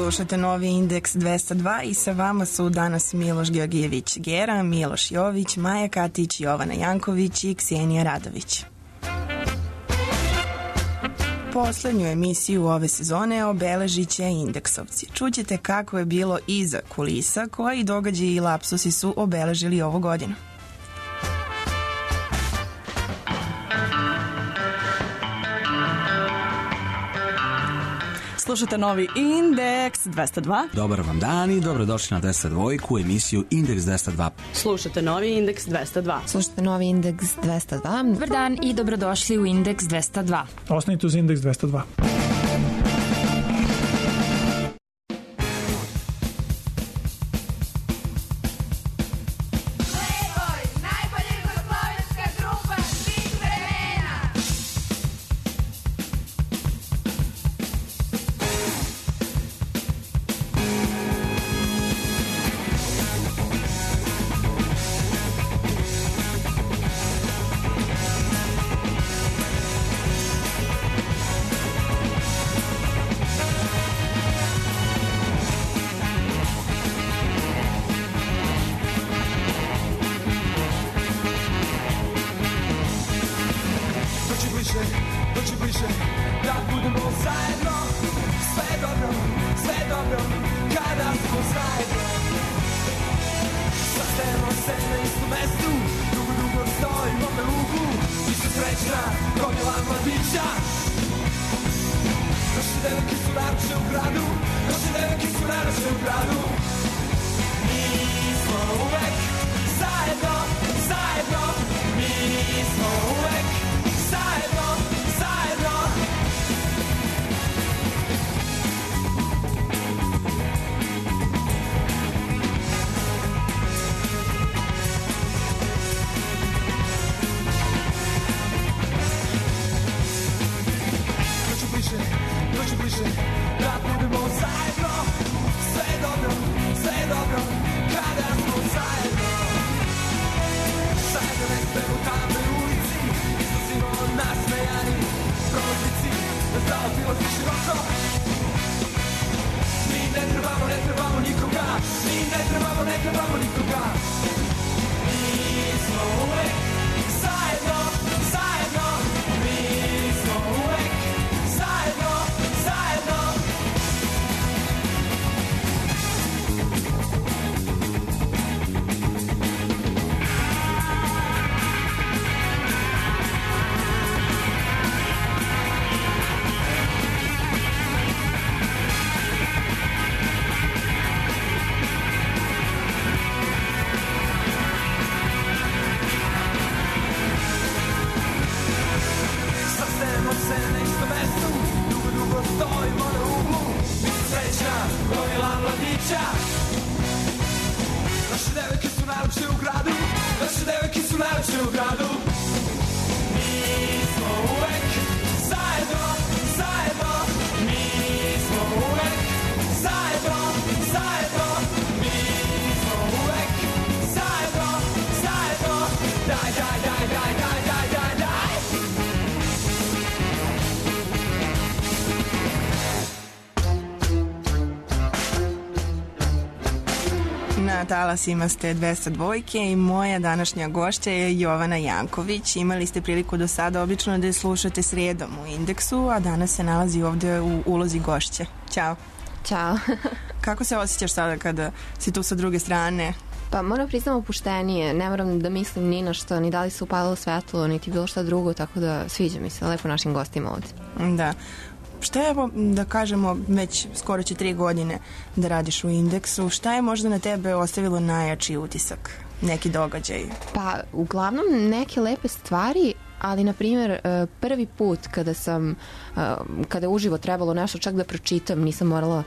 Slušate Novi Indeks 202 i sa vama su danas Miloš Georgijević-Gera, Miloš Jović, Maja Katić, Jovana Janković i Ksenija Radović. Poslednju emisiju ove sezone obeležit će Indeksovci. Čućete kako je bilo iza kulisa, koji događaji i lapsusi su obeležili ovu godinu. Slušate Novi Indeks 202. Dobar vam dan i dobrodošli na 202, emisiju Indeks 202. Slušate Novi Indeks 202. Slušate Novi Indeks 202. Dobar dan i dobrodošli u Indeks 202. Ostanite uz Indeks 202. Na talasima ste 202 i moja današnja gošća je Jovana Janković. Imali ste priliku do sada obično da je slušate sredom u Indeksu, a danas se nalazi ovde u ulozi gošće. Ćao. Ćao. Kako se osjećaš sada kada si tu sa druge strane? Pa moram priznam opuštenije, ne moram da mislim ni na što, ni da li se upalilo svetlo, niti bilo šta drugo, tako da sviđa mi se lepo našim gostima ovde. Da. Šta je, da kažemo, već skoro će 3 godine da radiš u Indeksu, šta je možda na tebe ostavilo najjači utisak, neki događaj? Pa, uglavnom neke lepe stvari, ali, na primjer, prvi put kada je uživo trebalo nešto čak da pročitam, nisam morala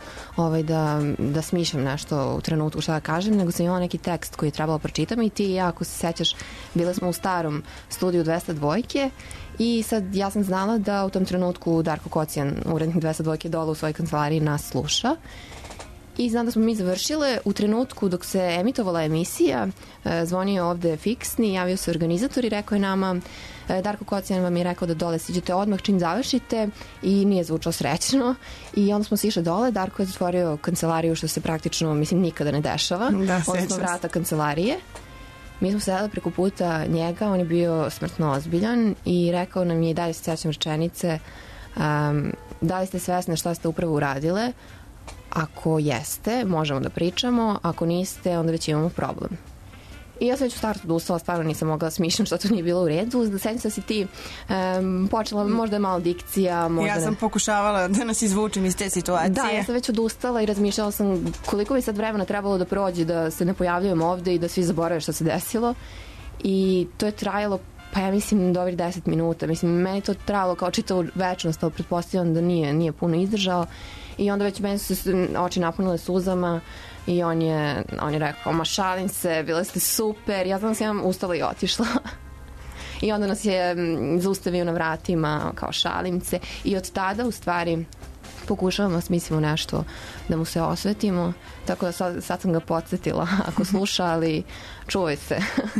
da smišljam nešto u trenutku šta da kažem, nego sam imala neki tekst koji je trebalo pročitam i ti i ja, ako se sećaš, bile smo u starom studiju 202 i sad ja sam znala da u tom trenutku Darko Kocijan, urednik 202 dole u svojoj kancelariji, nas sluša I znam da smo mi završile u trenutku dok se emitovala emisija, zvonio ovde fiksni, javio se organizator i rekao je nama, Darko Kocijan vam je rekao da dole siđete odmah čim završite i nije zvučao srećno i onda smo sišli dole, Darko je zatvorio kancelariju što se praktično, mislim, nikada ne dešava, odnosno vrata kancelarije. Mi smo sedeli preko puta njega, on je bio smrtno ozbiljan i rekao nam je, i dalje se sećam rečenice, da li ste svesne šta ste upravo uradile? Ako jeste, možemo da pričamo, ako niste, onda već imamo problem. I ja sam već u startu odustala, stvarno nisam mogla da smišljam što to nije bilo u redu. Da sećam se da si ti počela, možda je malo dikcija. Možda ja sam pokušavala da nas izvučem iz te situacije. Da, ja sam već odustala i razmišljala sam koliko bi sad vremena trebalo da prođe da se ne pojavljujem ovde i da svi zaborave što se desilo. I to je trajalo, pa ja mislim, dobrih 10 minuta. Mislim, meni to trajalo kao čitavu večnost, ali pretpostavljam da nije puno izdržao. I onda već meni su se oči napunile suzama i on je rekao, ma šalim se, bile ste super. Ja znam da sam ustala i otišla. I onda nas je zaustavio na vratima, kao šalim se. I od tada, u stvari, pokušavamo da smislimo nešto da mu se osvetimo. Tako da sad sam ga podsjetila, ako sluša, ali čuvaj se.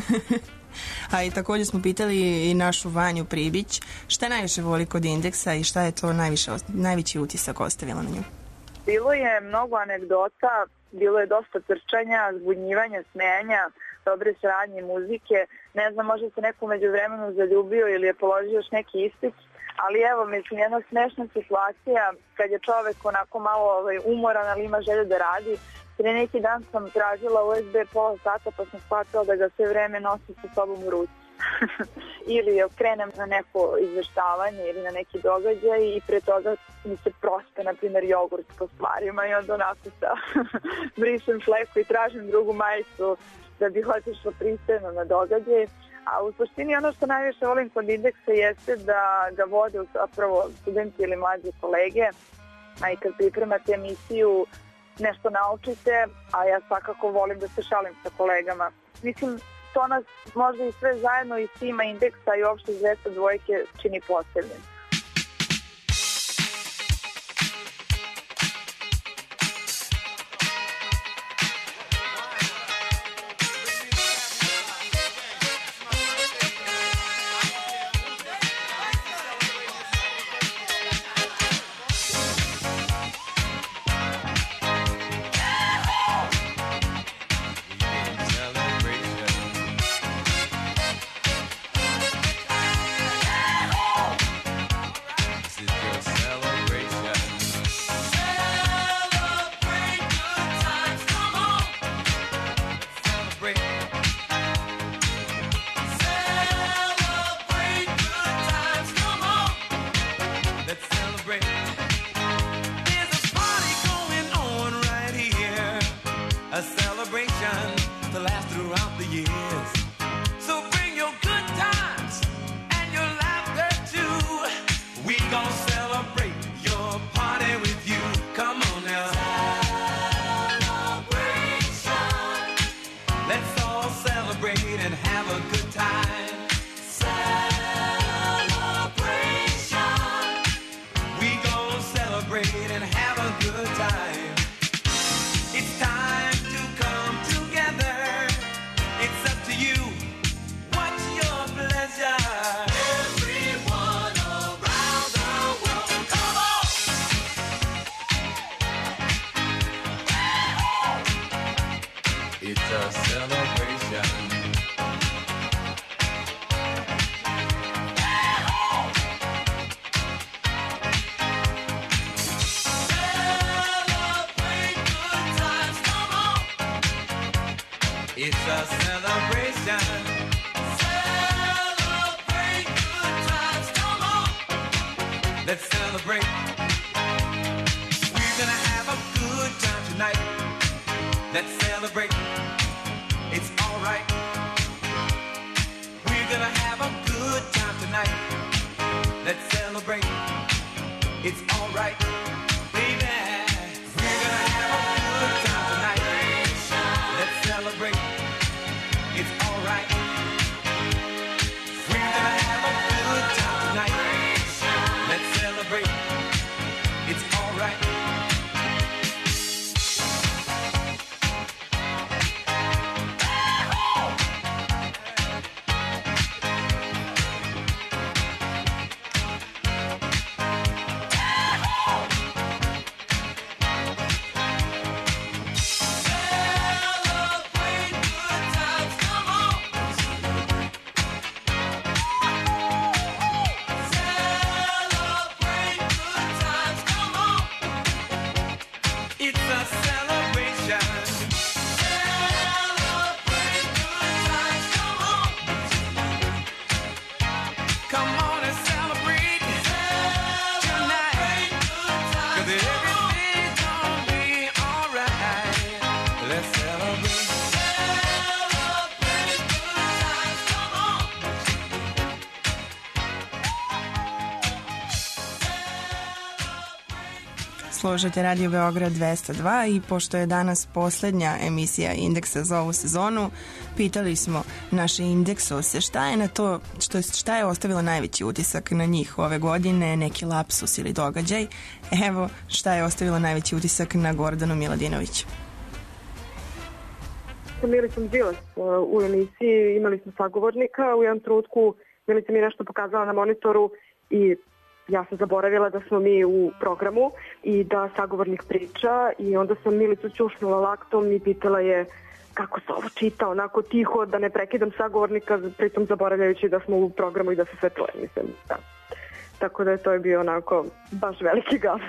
A i takođe smo pitali i našu Vanju Pribić šta najviše voli kod Indeksa i šta je to najveći utisak ostavila na nju. Bilo je mnogo anegdota, bilo je dosta trčanja, zbunjivanja, smejanja, dobre saradnje muzike. Ne znam, možda se neko među vremenu zaljubio ili je položio još neki ispit, ali evo, mislim, jedna smešna situacija kad je čovek onako malo umoran, ali ima želju da radi. Pre neki dan sam tražila USB pola sata pa sam shvatila da ga sve vreme nosi sa sobom u ruci. Ili krenem na neko izveštavanje ili na neki događaj i pre toga mi se prospe, na primjer, jogurt po stvarima i onda onako brišem fleku i tražim drugu majicu da bih otišla pristojno na događaj. A u suštini ono što najviše volim kod Indeksa jeste da ga vode zapravo studenti ili mlađe kolege, a i kad pripremate emisiju nešto naučite, a ja svakako volim da se šalim sa kolegama. Mislim, to nas možda i sve zajedno iz tima Indeksa i uopšte 202 čini posebnim. Slušajte Radio Beograd 202 i pošto je danas poslednja emisija Indeksa za ovu sezonu, pitali smo naše indeksose šta je ostavilo najveći utisak na njih ove godine, neki lapsus ili događaj. Evo šta je ostavilo najveći utisak na Gordanu Miladinović. Sa Milicom Đilas u emisiji imali smo sagovornika, u jednom trenutku Milica mi je nešto pokazala na monitoru i ja sam zaboravila da smo mi u programu i da sagovornik priča i onda sam Milicu ćušnula laktom i pitala je kako se ovo čita, onako tiho, da ne prekidam sagovornika, pritom zaboravljajući da smo u programu i da se sve čuje, mislim. Da. Tako da to je bio onako baš veliki gaf.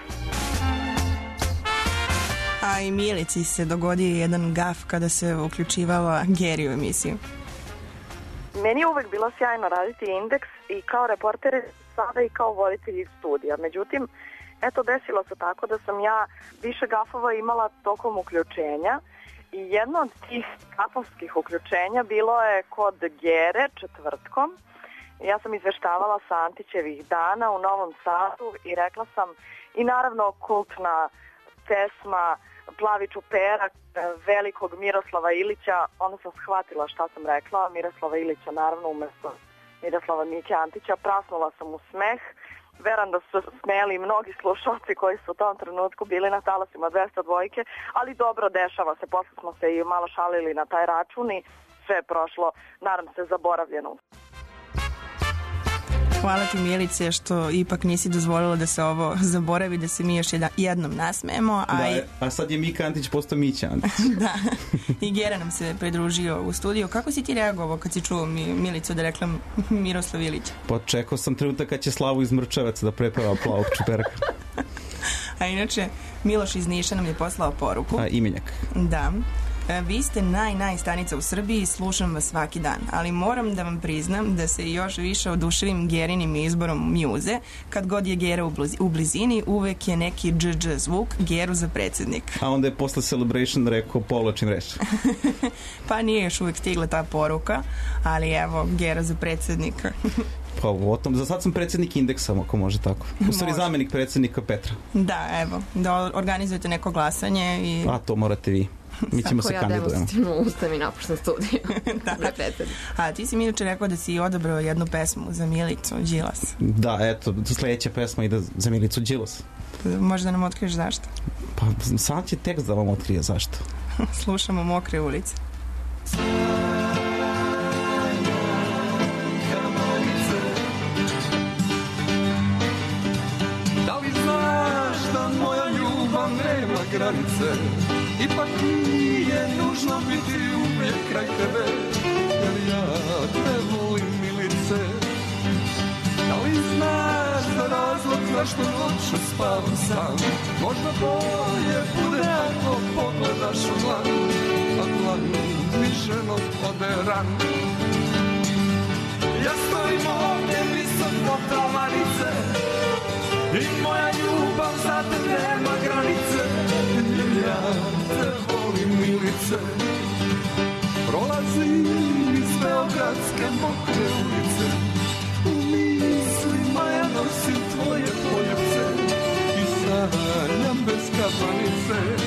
A i Milici se dogodio jedan gaf kada se uključivala Geri u emisiju. Meni je uvek bilo sjajno raditi Indeks i kao reporter sada i kao voditelj studija. Međutim, eto desilo se tako da sam ja više gafova imala tokom uključenja i jedno od tih gafovskih uključenja bilo je kod Gere četvrtkom. Ja sam izveštavala sa Antićevih dana u Novom Sadu i rekla sam i naravno kultna pesma Plavi čuperak velikog Miroslava Ilića, onda sam shvatila šta sam rekla, Miroslava Ilića naravno umesto Miroslava Mike Antića, prasnula sam u smeh, veram da su smeli mnogi slušalci koji su u tom trenutku bili na talasima 202, ali dobro, dešava se, posle smo se i malo šalili na taj račun i sve je prošlo, nadam se, zaboravljeno. Hvala ti Milice što ipak nisi dozvolila da se ovo zaboravi, da se mi još jednom nasmejemo. A sad je Mika Antić postao Mića Antić. Da, i Gera nam se pridružio u studiju. Kako si ti reagovao kad si čuo Milicu da rekla Miroslav Ilić? Pa čekao sam trenutak kad će Slavu iz Mrčevaca da prepeva Plavog čuperaka. A inače, Miloš iz Niša nam je poslao poruku. Imenjak. Da. Vi ste najstanica u Srbiji i slušam vas svaki dan, ali moram da vam priznam da se još više oduševim Gerinim izborom mjuze. Kad god je Gera u blizini, uvek je neki dž zvuk, Geru za predsjednik. A onda je posle Celebration rekao povlačim reč. Pa nije još uvek stigla ta poruka, ali evo, Gera za predsjednika. Pa o tom, za sad sam predsjednik Indeksa, ako može tako. U stvari zamenik predsjednika Petra. Da, evo, da organizujete neko glasanje i... A to morate vi. Mi ćemo se kandidujemo. Ako ja demonstrativno ustajem i napuštam studiju. A ti si mi inače rekao da si odabrao jednu pesmu za Milicu Đilas. Da, eto, sledeća pesma ide za Milicu Đilas. Možda nam otkriješ zašto? Pa sad će tekst da vam otkrije zašto. Slušamo Mokre ulice. Da li znaš da moja ljubav nema granice? Ipak nije nužno biti uvijek kraj tebe, jer ja te volim Milice. Da li znaš da razlog zašto noću spavam sam? Možda bolje bude ako pogledaš u dlan, a dlan mi ženo oderan. Ja stojim ovdje visoko tavanice i moja ljubav za te nema granice, jer ja te volim Milice. Prolazim iz beogradske mokre ulice, u mislima ja nosim tvoje poljuce i sanjam bez kapanice.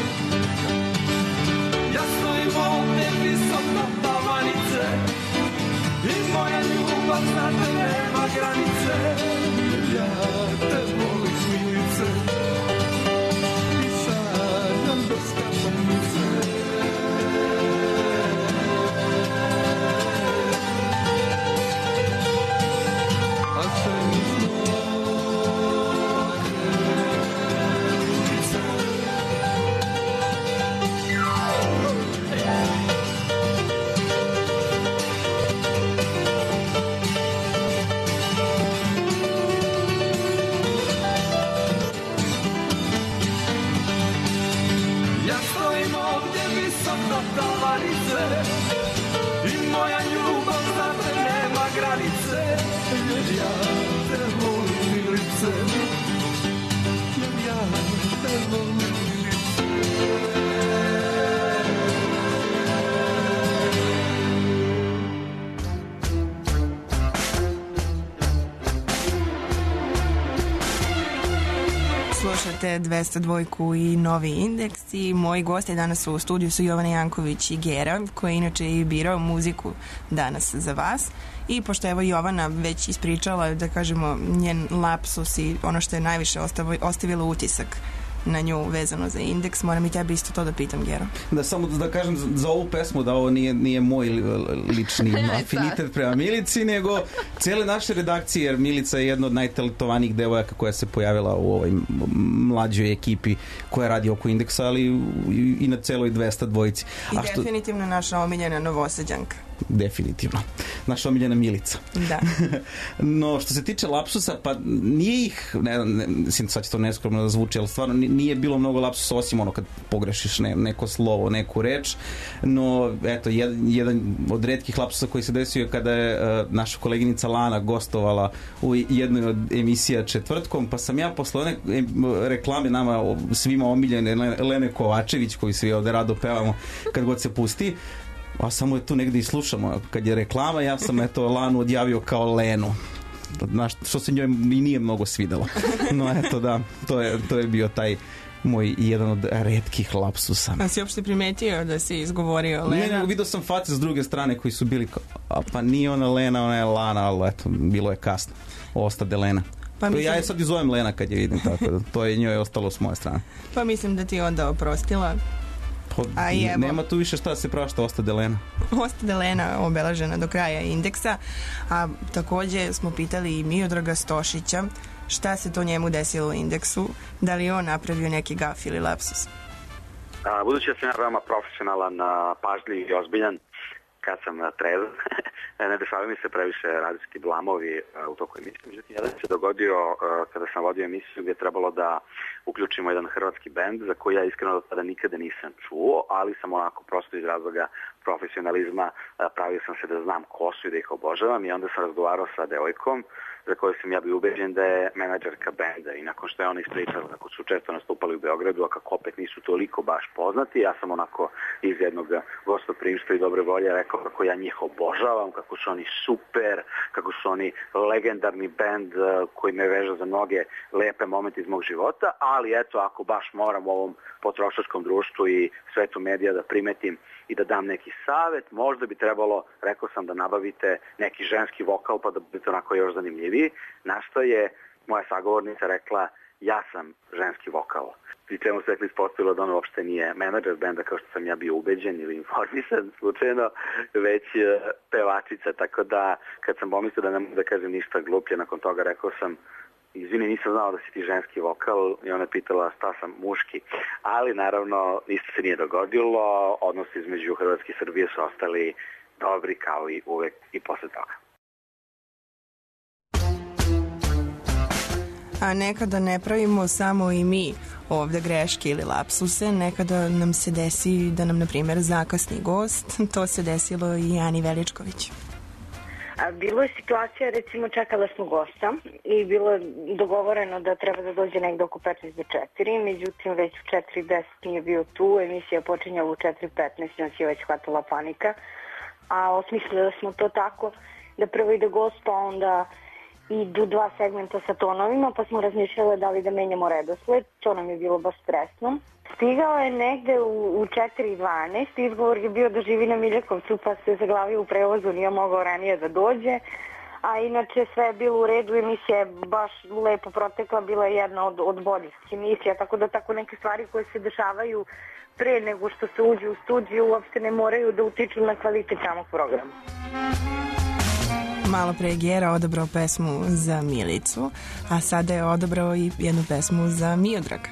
Ja stojim ovdje visoko tavanice i moja ljubav za te nema granice, jer ja te volim Milice i sanjam bez kapanice. A sve mi i moja ljubav za te nema granice, jer ja te volim Milice, jer ja te volim Milice. Slušate 202 i Novi indeks i moji gosti danas u studiju su Jovana Janković i Gera, koji je inače i birao muziku danas za vas. I pošto evo Jovana već ispričala, da kažemo, njen lapsus i ono što je najviše ostavilo utisak na nju vezano za indeks, moram i tebi isto to da pitam, Gero. Da, samo da kažem za ovu pesmu da ovo nije moj lični afinitet prema Milici, nego cijele naše redakcije, jer Milica je jedna od najtalentovanijih devojaka koja se pojavila u ovoj mlađoj ekipi koja radi oko indeksa, ali i na celoj 202. I definitivno naša omiljena Novosađanka. Definitivno. Naša omiljena Milica. Da. No, što se tiče lapsusa, pa nije ih, sad će to neskromno da zvuči, ali stvarno nije bilo mnogo lapsusa, osim ono kad pogrešiš neko slovo, neku reč, no, eto, jedan od retkih lapsusa koji se desio je kada je naša koleginica Lana gostovala u jednoj od emisija četvrtkom, pa sam ja posle one reklame nama svima omiljene Lene Kovačević, koju svi ovde rado pevamo kad god se pusti, a samo je tu negde i slušamo kad je reklama, ja sam eto Lanu odjavio kao Lenu, što se njoj i nije mnogo svidelo, no eto da, to je bio taj moj jedan od retkih lapsusa. A si uopšte primetio da si izgovorio Lena? Ne, vidio sam face s druge strane koji su bili kao, pa nije ona Lena, ona je Lana, ali eto, bilo je kasno, ostade Lena. Pa mislim... Ja je sad i zovem Lena kad je vidim, tako da to je njoj ostalo s moje strane. Pa mislim da ti onda oprostila. Nema tu više šta se prašta, ostade Lena. Ostade Lena obeležena do kraja indeksa, a takođe smo pitali i Miodraga Stošića šta se to njemu desilo u indeksu, da li je on napravio neki gaf ili lapsus. Budući da sam ja veoma profesionalan, pažljiv i ozbiljan kad sam trezan, ne dešavaju mi se previše radijski blamovi u toku emisije. Međutim, jedan se dogodio kada sam vodio emisiju gdje je trebalo da uključimo jedan hrvatski bend za koji ja iskreno do tada nikada nisam čuo, ali sam onako prosto iz razloga profesionalizma pravio sam se da znam ko su i da ih obožavam i onda sam razgovarao sa devojkom za koju sam ja bio ubeđen da je menadžerka benda i nakon što je ona ispričala kako su često nastupali u Beogradu, a kako opet nisu toliko baš poznati, ja sam onako iz jednog gostoprimstva i dobre volje rekao kako ja njih obožavam, kako su oni super, kako su oni legendarni bend koji me veže za mnoge lepe momente iz mog života, ali eto, ako baš moram u ovom potrošačkom društvu i svetu medija da primetim i da dam neki savet, možda bi trebalo, rekao sam, da nabavite neki ženski vokal pa da budete onako još zanimljiviji. Na što je moja sagovornica rekla, ja sam ženski vokal. Pri čemu se ispostavilo da ona uopšte nije menadžer benda kao što sam ja bio ubeđen ili informisan slučajno, već pevačica. Tako da kad sam pomislio da ne mogu da kažem ništa gluplje, nakon toga rekao sam, izvini, nisam znao da si ti ženski vokal i ona je pitala šta sam muški. Ali naravno ništa se nije dogodilo, odnosi između Hrvatske i Srbije su ostali dobri kao i uvek i posle toga. A nekada ne pravimo samo i mi ovde greške ili lapsuse, nekada nam se desi da nam, na primjer, zakasni gost. To se desilo i Ani Veličković. Bilo je situacija, recimo čekala smo gosta i bilo je dogovoreno da treba da dođe negde oko 15 do 4, međutim već u 4:10 nije bio tu, emisija počinjala u 4:15, nas je već hvatala panika, a osmislili smo to tako da prvo ide gost, pa onda idu dva segmenta sa tonovima, pa smo razmišljali da li da menjamo redosled, to nam je bilo baš stresno. Stigao je negde u 4:12, izgovor je bio da živi na Miljakovcu, pa se zaglavio u prevozu, nije mogao ranije da dođe, a inače sve je bilo u redu, emisija je baš lepo protekla, bila je jedna od boljih emisija, tako da tako neke stvari koje se dešavaju pre nego što se uđe u studiju uopšte ne moraju da utiču na kvalitet samog programa. Malo pre je Gera odabrao pesmu za Milicu, a sada je odabrao i jednu pesmu za Miodraga.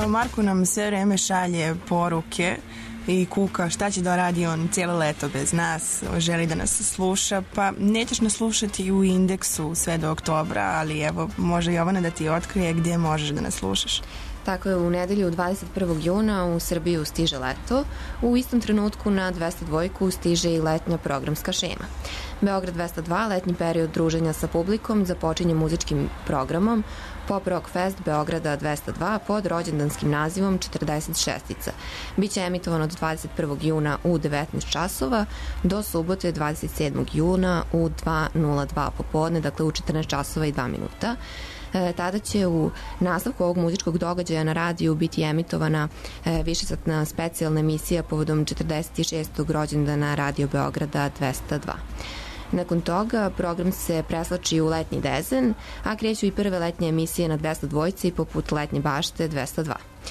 Evo, Marko nam sve vreme šalje poruke i kuka šta će da radi on cijelo leto bez nas, želi da nas sluša, pa nećeš nas slušati u Indeksu sve do oktobra, ali evo, može Jovana da ti otkrije gdje možeš da nas slušaš. Tako je, u nedelju 21. juna u Srbiju stiže leto, u istom trenutku na 202 stiže i letnja programska šema. Beograd 202, letnji period druženja sa publikom, započinje muzičkim programom Pop Rock Fest Beograda 202 pod rođendanskim nazivom 46-ica. Biće emitovan od 21. juna u 19 časova do subote 27. juna u 2:02 popodne, dakle u 14 časova i 2 minuta. Tada će u nastavku ovog muzičkog događaja na radiju biti emitovana višesatna specijalna emisija povodom 46. rođendana Radio Beograda 202. Nakon toga program se preslači u letnji dezen, a kreću i prve letnje emisije na 202 poput letnje bašte 202.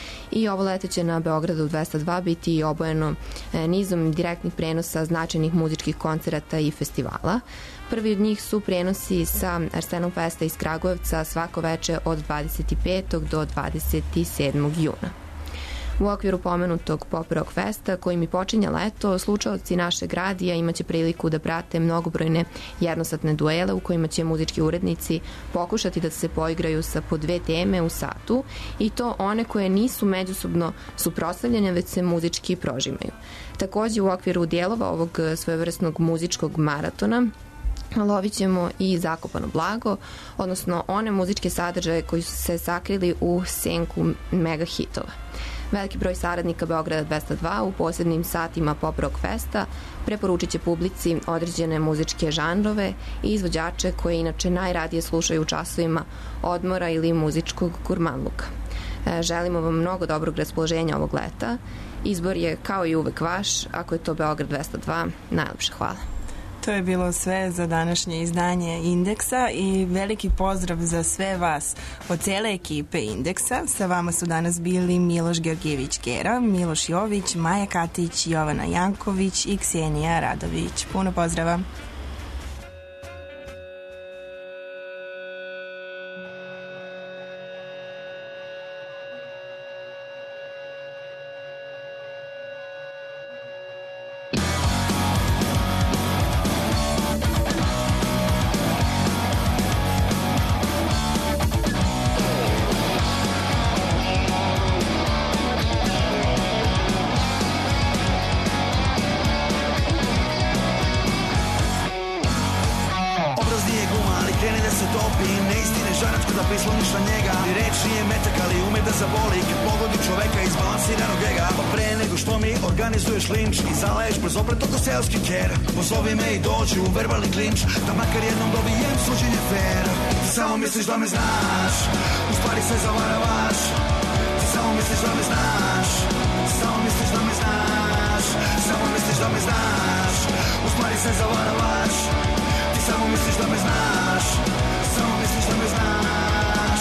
I ovo leto će na Beogradu 202 biti obojeno nizom direktnih prenosa značajnih muzičkih koncerata i festivala. Prvi od njih su prenosi sa Arsenom Festa iz Kragujevca svako veče od 25. do 27. juna. U okviru pomenutog Pop Rock Festa, kojim i počinja leto, slušaoci našeg radija imaće priliku da prate mnogobrojne jednosatne duele u kojima će muzički urednici pokušati da se poigraju sa po 2 teme u satu, i to one koje nisu međusobno suprotstavljene, već se muzički prožimaju. Takođe, u okviru dijelova ovog svojevrsnog muzičkog maratona lovit ćemo i zakopano blago, odnosno one muzičke sadržaje koji su se sakrili u senku mega hitova. Veliki broj saradnika Beograda 202 u posebnim satima Pop Rock Festa preporučit će publici određene muzičke žanrove i izvođače koje inače najradije slušaju u časovima odmora ili muzičkog gurmanluka. Želimo vam mnogo dobrog raspoloženja ovog leta. Izbor je kao i uvek vaš, ako je to Beograd 202, najlepše hvala. To je bilo sve za današnje izdanje Indeksa i veliki pozdrav za sve vas od cele ekipe Indeksa. Sa vama su danas bili Miloš Georgijević-Gera, Miloš Jović, Maja Katić, Jovana Janković i Ksenija Radović. Puno pozdrava! Pozovi me i dođi u verbalni klinč, da makar jednom dobijem suđenje fair. Ti samo misliš da me znaš, u stvari se zavaravaš. Ti samo misliš da me znaš, ti samo misliš da me znaš. Samo misliš da me znaš, u stvari se zavaravaš. Ti samo misliš da me znaš, samo misliš da me znaš.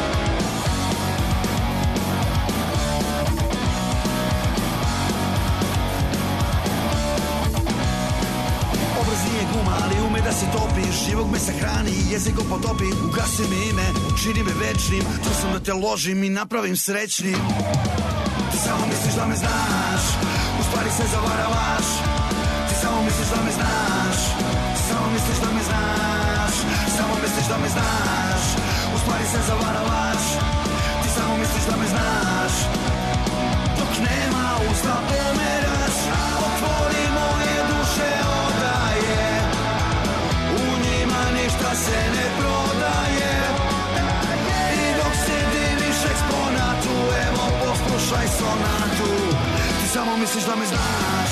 Obraz nije guma, ali ume da se topi. Živog me sahrani i jezikom potopi. Ugasi mi ime, čini me večnim. Tu sam da te ložim i napravim srećnim. Ti samo misliš da me znaš, u stvari se zavaravaš. Ti samo misliš da me znaš, samo misliš da me znaš. Samo misliš da me znaš, u stvari se zavaravaš. Ti samo misliš da me znaš. Dok nema usta pomeraš, otvori moje duše odaje. U njima ništa se ne prodaje. I dok se diviš eksponatu, evo poslušaj sonatu. Ti samo misliš da me znaš.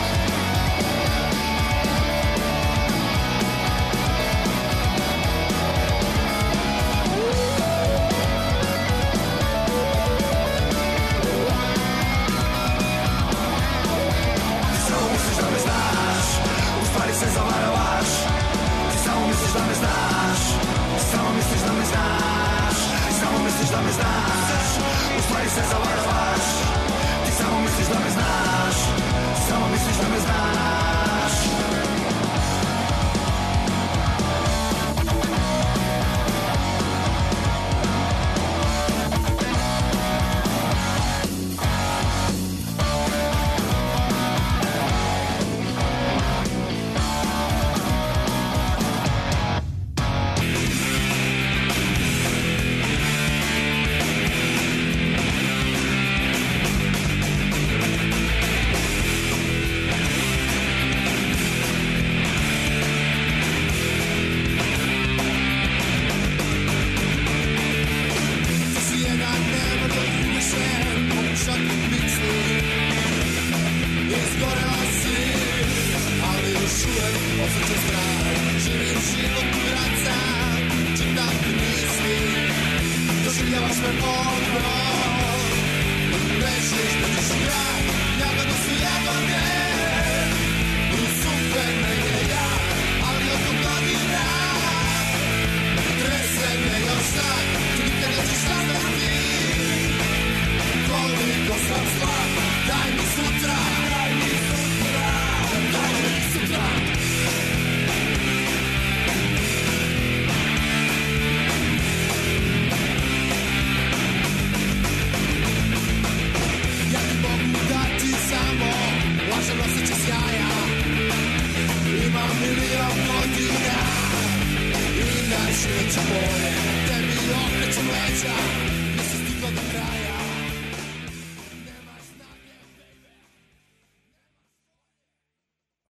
Se zavaravaš, ti samo misliš da me znaš. Samo misliš da me znaš, samo misliš da me znaš. U stvari se zavaravaš, ti samo misliš da me znaš. osjećam strah, živim život u raca, čitam knjizi, doživljavaš me ponovno, bežiš, bežiš u grad, jagode su jagode, i super mene ja, ali oko godina, trese me još tak, ti nikad nećeš razdati, koliko sam slab, daj mi sutra, daj mi sutra, daj mi sutra. Ja ti mogu dati samo lažan osjećaj sjaja, imam milion godina, inače neću bolje, tebi okrećem leđa,